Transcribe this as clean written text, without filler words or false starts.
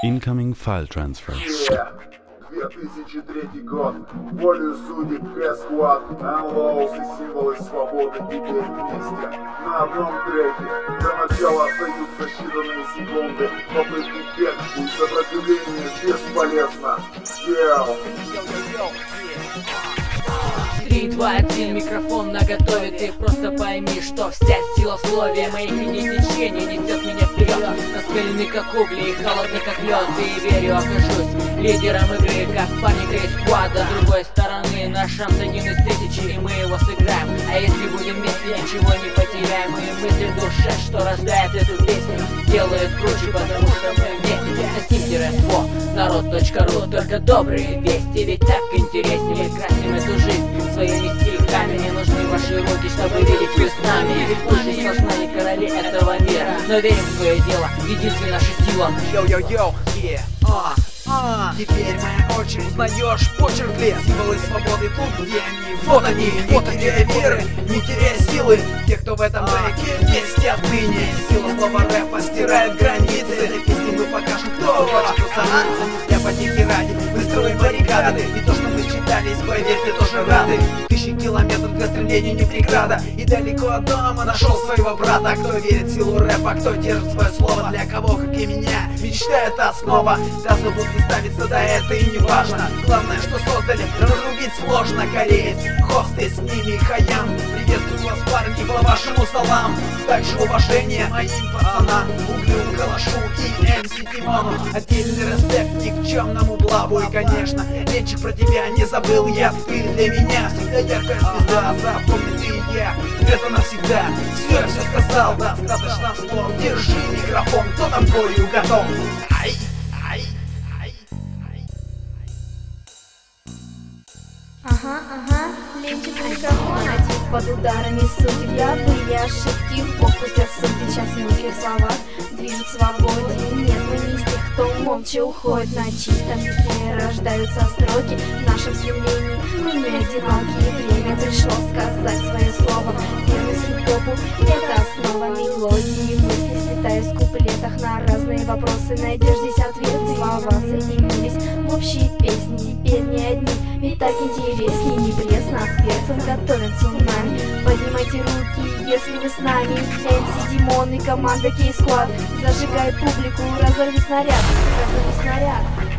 Incoming file transfer. 2003 год. Волею судеб К-склад. Unlows и символы свободы теперь вместе. На одном треке. До начала остаются считанные секунды. Попытки бегства и сопротивления бесполезно. 3, 2, 1, микрофон наготове. Ты просто пойми, что вся сила в слове. Моих идей течения несет меня вперед. Раскаленный как угли и холодный как лед. И верю, окажусь лидером игры, как парни К-склада. С другой стороны, наш шанс 1 из 1000, и мы его сыграем. А если будем вместе, ничего не потеряем. И мысли в душе, что рождает эту песню, делает круче, потому что мы вместе. Сим-СВО, народ.ру. Только добрые вести, ведь так интереснее. Красим эту жизнь своими стихами. Не нужны ваши руки, чтобы видеть вы с нами. Ведь мы же сложна не короли этого мира, но верим в свое дело, единственная наша сила. Йоу-йоу-йоу, теперь моя очередь. Узнаешь почерк ли? Символы свободы тут, где они? Вот они, не теряя веры, не теряя силы. Те, кто в этом треке вместе отныне. Сила слова рэпа стирает границы. Этой песни мы покажем, кто хочет усанаться. Я потехи ради, мы строим баррикады. И то, что мы считались, поверьте, тоже рады. 1000 километров для стремления не преграда. И далеко от дома нашел своего брата. Кто верит в силу рэпа, кто держит свое слово. Для кого, как и меня, мечта — это основа. Да забудь не ставиться, да это и не важно. Главное, что создали, разрубить сложно. Кореец, хосты, с ними Хаям. Приветствую вас, парни, по вашему салам. Также уважение моим пацанам, Углю, Калашу и МС Тимону. Отдельный респект никчемному Блаву. И, конечно, Ленчик, про тебя не забыл я. Ты для меня всегда яркая звезда. Запомни ты и я, это навсегда. Все, я все сказал, достаточно слов. Держи микрофон, кто там к бою готов. Ага, Ленчик микрофон. Один под ударами судеб. Я были ошибки, Бог пусть осудит. Сейчас мысли в словах движут свободе. Нет, мы не из тех, кто молча уходит. На чистом листе рождаются строки. В нашем стремлении мы не одиноки. Время пришло сказать свое слово. Верность хип-хопу — это основа мелодии. Мысли слетая в куплетах на разные вопросы. Найдешь здесь ответы. Слова соединились в общие песни. Теперь не одни, ведь так интереснее. Не пресно, а сердцем готовим цунами. Поднимайте руки, если вы с нами. МС Димон и команда К-склад. Зажигай публику, разорви снаряд, разорви снаряд.